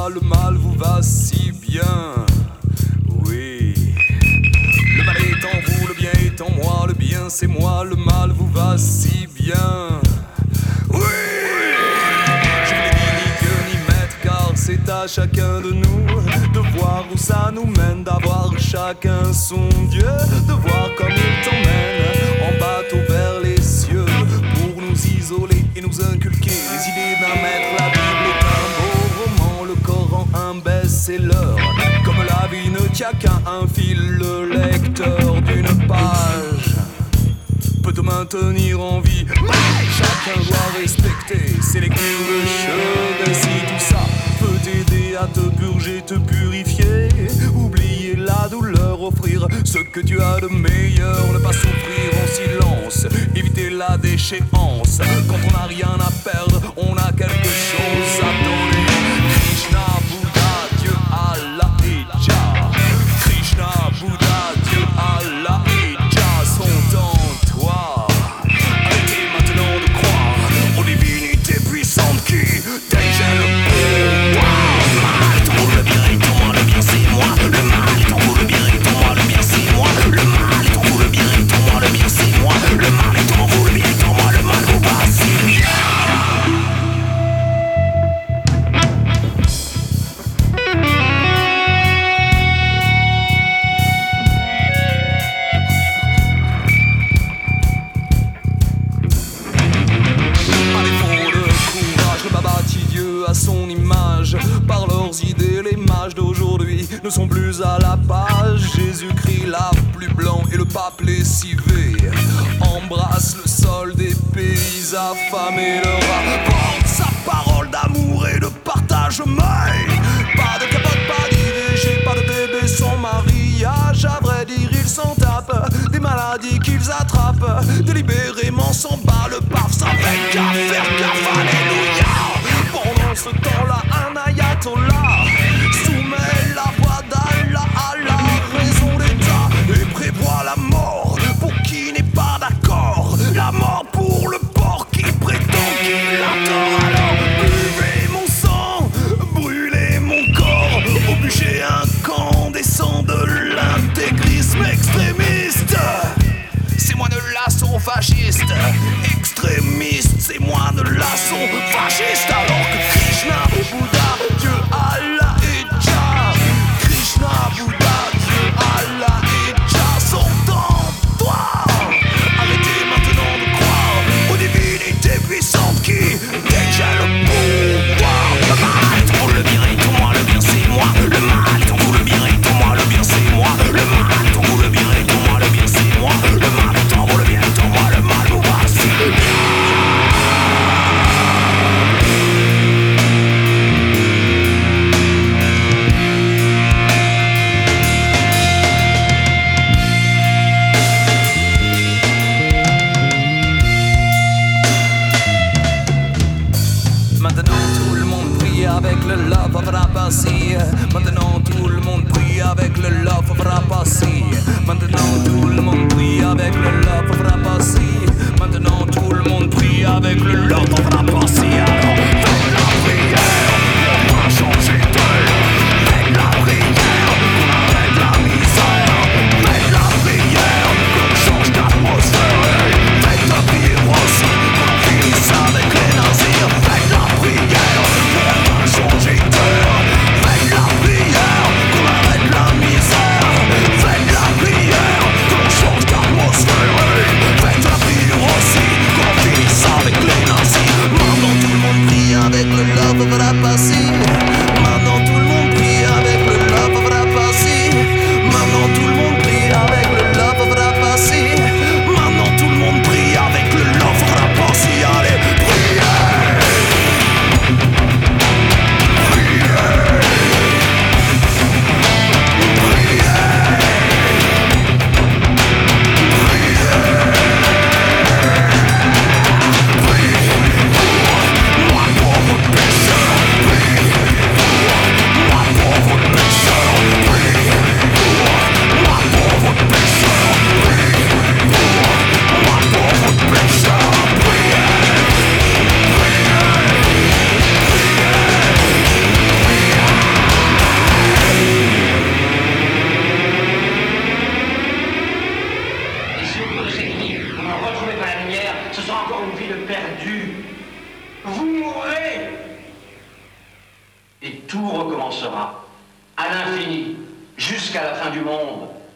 moi, le mal vous va si bien. Oui. Le mal est en vous, le bien est en moi, le bien c'est moi, le mal vous va si bien. Oui. Je ne dis ni Dieu ni maître, car c'est à chacun de nous de voir où ça nous mène, d'avoir chacun son Dieu, de voir comme il t'emmène en bateau vers les cieux pour nous isoler et nous inculquer les idées d'un maître. La Bible est un beau roman, le Coran un best-seller. Comme la vie ne tient qu'à un fil, le lecteur d'une page peut te maintenir en vie, mais chacun doit respecter ses lectures de chevet. Si tout ça peut t'aider à te purger, te purifier, oublier la douleur, offrir ce que tu as de meilleur, ne pas souffrir en silence, éviter la déchéance. Quand on n'a rien à perdre, on a quelque chose à donner. Krishna, Bouddha, Dieu, Allah et Jah. Krishna, Bouddha, Dieu, Allah et Jah sont en toi. Arrêtez maintenant de croire aux divinités puissantes qui déchaînent le pouvoir. Le mal est en vous, le bien est en moi, le bien c'est moi. Le mal est en vous, le bien est en moi, le bien c'est moi. Le mal est en vous, le bien est en moi, le bien c'est moi. Le mal est en vous, le bien est en moi, le mal vous va si bien. À son image, par leurs idées, les mages d'aujourd'hui ne sont plus à la page. Jésus-Christ, l'arbre plus blanc et le pape lessivé embrasse le sol des pays affamés. Leur apporte sa parole d'amour et de partage, mais pas de capote, pas d'IVG, pas de bébé sans mariage. À vrai dire, ils s'en tapent des maladies qu'ils attrapent, délibérément s'en bat le paf, ça fait qu'à faire gaffe, alléluia. Pendant ce temps-là, un ayatollah soumet la voix d'Allah à la raison d'État et prévoit la mort pour qui n'est pas d'accord, la mort pour le porc qui prétend qu'il a tort. Alors buvez mon sang, brûlez mon corps, au bûcher incandescent de l'intégrisme extrémiste. C'est moi de l'assaut fasciste, extrémiste, c'est moi de l'assaut fasciste. Alors que Krishna, Bouddha, Dieu, Allah et Jah, Krishna, Bouddha, Dieu, Allah et Jah sont en toi. Arrêtez maintenant de croire aux divinités puissantes qui détiennent le pouvoir. Le mal est en vous, le bien est en moi, le bien c'est moi. Le mal est en vous, le bien est en moi, le bien c'est moi. Le mal est en vous, le bien est en moi, le bien c'est moi. Le mal est en vous, le bien est en moi, le mal vous va si bien. ce sera encore une vie de perdu. Vous mourrez. Et tout recommencera, à l'infini, jusqu'à la fin du monde.